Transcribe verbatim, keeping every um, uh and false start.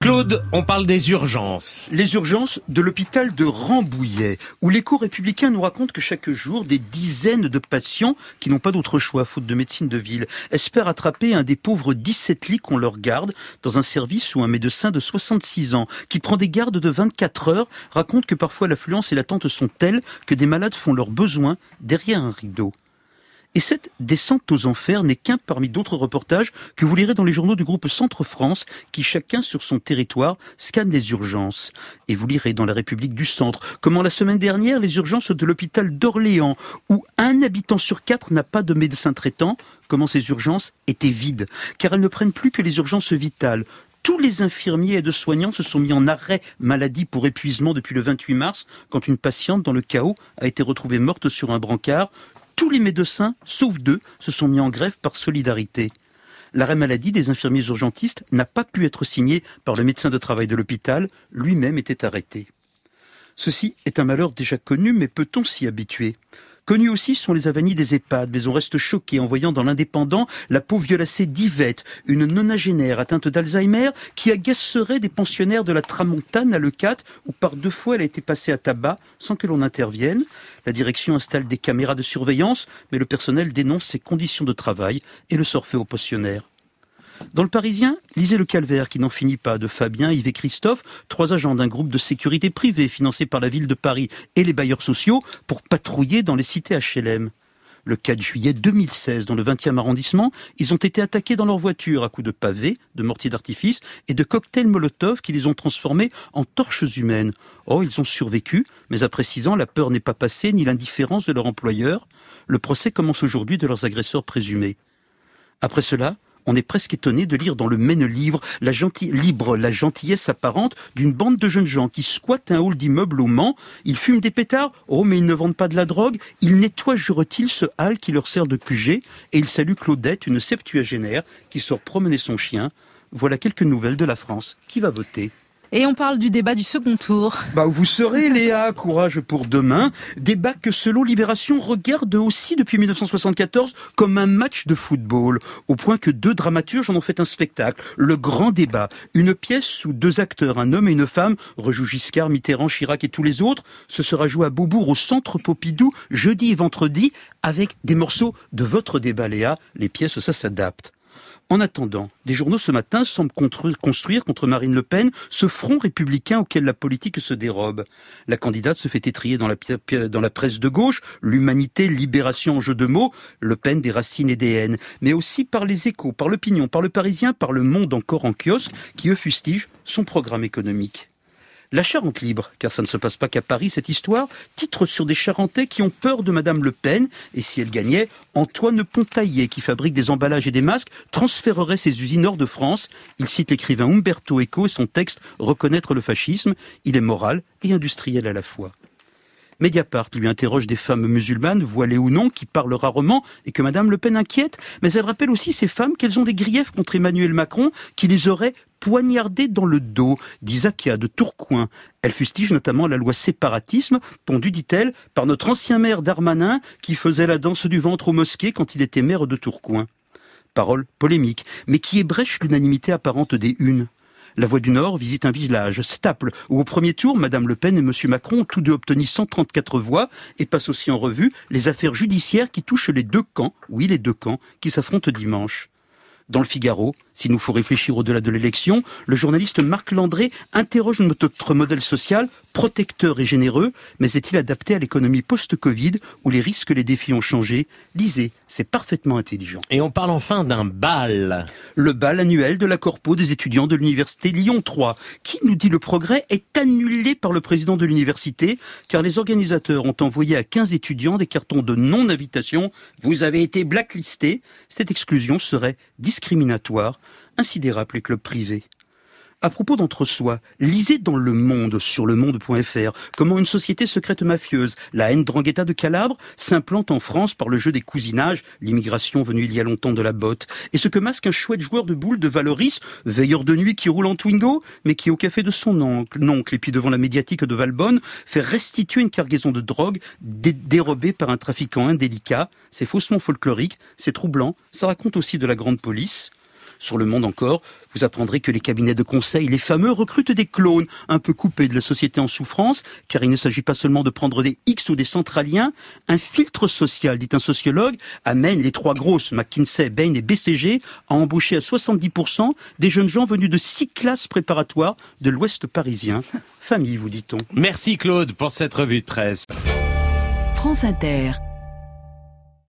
Claude, on parle des urgences. Les urgences de l'hôpital de Rambouillet, où l'Écho républicain nous raconte que chaque jour, des dizaines de patients qui n'ont pas d'autre choix, faute de médecine de ville, espèrent attraper un des pauvres dix-sept lits qu'on leur garde dans un service où un médecin de soixante-six ans, qui prend des gardes de vingt-quatre heures, raconte que parfois l'affluence et l'attente sont telles que des malades font leurs besoins derrière un rideau. Et cette descente aux enfers n'est qu'un parmi d'autres reportages que vous lirez dans les journaux du groupe Centre France, qui chacun sur son territoire scanne les urgences. Et vous lirez dans la République du Centre comment la semaine dernière, les urgences de l'hôpital d'Orléans, où un habitant sur quatre n'a pas de médecin traitant, comment ces urgences étaient vides, car elles ne prennent plus que les urgences vitales. Tous les infirmiers et de soignants se sont mis en arrêt maladie pour épuisement depuis le vingt-huit mars, quand une patiente dans le chaos a été retrouvée morte sur un brancard. Tous les médecins, sauf deux, se sont mis en grève par solidarité. L'arrêt maladie des infirmiers urgentistes n'a pas pu être signé par le médecin de travail de l'hôpital, lui-même était arrêté. Ceci est un malheur déjà connu, mais peut-on s'y habituer ? Connus aussi sont les avanies des EHPAD, mais on reste choqué en voyant dans l'Indépendant la peau violacée d'Yvette, une nonagénaire atteinte d'Alzheimer qui agacerait des pensionnaires de la Tramontane à Leucate, où par deux fois elle a été passée à tabac sans que l'on intervienne. La direction installe des caméras de surveillance, mais le personnel dénonce ses conditions de travail et le sort fait aux pensionnaires. Dans le Parisien, lisez le calvaire qui n'en finit pas de Fabien, Yves et Christophe, trois agents d'un groupe de sécurité privée financé par la ville de Paris et les bailleurs sociaux pour patrouiller dans les cités H L M. Le quatre juillet deux mille seize, dans le vingtième arrondissement, ils ont été attaqués dans leur voiture à coups de pavés, de mortiers d'artifice et de cocktails Molotov qui les ont transformés en torches humaines. Oh, ils ont survécu, mais après six ans, la peur n'est pas passée ni l'indifférence de leur employeur. Le procès commence aujourd'hui de leurs agresseurs présumés. Après cela, on est presque étonné de lire dans le Maine livre la, gentille, libre, la gentillesse apparente d'une bande de jeunes gens qui squattent un hall d'immeuble au Mans. Ils fument des pétards, oh mais ils ne vendent pas de la drogue. Ils nettoient, jure-t-il, ce hall qui leur sert de Q G. Et ils saluent Claudette, une septuagénaire qui sort promener son chien. Voilà quelques nouvelles de la France. Qui va voter ? Et on parle du débat du second tour. Bah, vous serez, Léa, courage pour demain. Débat que, selon Libération, regarde aussi depuis mille neuf cent soixante-quatorze comme un match de football, au point que deux dramaturges en ont fait un spectacle. Le grand débat. Une pièce où deux acteurs, un homme et une femme, rejouent Giscard, Mitterrand, Chirac et tous les autres. Ce sera joué à Beaubourg au Centre Pompidou, jeudi et vendredi, avec des morceaux de votre débat, Léa. Les pièces, ça s'adapte. En attendant, des journaux ce matin semblent construire contre Marine Le Pen ce front républicain auquel la politique se dérobe. La candidate se fait étrier dans la, dans la presse de gauche, l'humanité, libération en jeu de mots, Le Pen des racines et des haines, mais aussi par les Échos, par l'Opinion, par le Parisien, par le Monde encore en kiosque, qui eux fustigent son programme économique. La Charente libre, car ça ne se passe pas qu'à Paris, cette histoire, titre sur des Charentais qui ont peur de Madame Le Pen, et si elle gagnait, Antoine Pontaillet, qui fabrique des emballages et des masques, transférerait ses usines hors de France. Il cite l'écrivain Umberto Eco et son texte « Reconnaître le fascisme ». Il est moral et industriel à la fois. Mediapart lui interroge des femmes musulmanes, voilées ou non, qui parlent rarement et que Madame Le Pen inquiète, mais elle rappelle aussi ces femmes qu'elles ont des griefs contre Emmanuel Macron qui les aurait poignardées dans le dos, dit Zakia de Tourcoing. Elle fustige notamment la loi séparatisme, pondue, dit-elle, par notre ancien maire Darmanin qui faisait la danse du ventre aux mosquées quand il était maire de Tourcoing. Parole polémique, mais qui ébrèche l'unanimité apparente des unes. La Voix du Nord visite un village, Staples, où au premier tour, Madame Le Pen et Monsieur Macron ont tous deux obtenu cent trente-quatre voix et passent aussi en revue les affaires judiciaires qui touchent les deux camps, oui les deux camps, qui s'affrontent dimanche. Dans le Figaro, s'il nous faut réfléchir au-delà de l'élection, le journaliste Marc Landré interroge notre modèle social, protecteur et généreux, mais est-il adapté à l'économie post-Covid où les risques et les défis ont changé ? Lisez, c'est parfaitement intelligent. Et on parle enfin d'un bal. Le bal annuel de la Corpo des étudiants de l'université Lyon trois, qui, nous dit Le Progrès, est annulé par le président de l'université, car les organisateurs ont envoyé à quinze étudiants des cartons de non-invitation. Vous avez été blacklistés. Cette exclusion serait discriminatoire. Ainsi dérapent les clubs privés. À propos d'entre-soi, lisez dans Le Monde, sur le monde point f r, comment une société secrète mafieuse, la Ndrangheta de Calabre, s'implante en France par le jeu des cousinages, l'immigration venue il y a longtemps de la botte, et ce que masque un chouette joueur de boules de Valoris, veilleur de nuit qui roule en Twingo, mais qui au café de son oncle, oncle et puis devant la médiatique de Valbonne, fait restituer une cargaison de drogue dé- dérobée par un trafiquant indélicat. C'est faussement folklorique, c'est troublant, ça raconte aussi de la grande police. Sur Le Monde encore, Vous apprendrez que les cabinets de conseil, les fameux, recrutent des clones un peu coupés de la société en souffrance, car il ne s'agit pas seulement de prendre des X ou des centraliens. Un filtre social, dit un sociologue, amène les trois grosses, McKinsey, Bain et B C G, à embaucher à soixante-dix pour cent des jeunes gens venus de six classes préparatoires de l'Ouest parisien. Famille, vous dit-on. Merci Claude pour cette revue de presse. France Inter.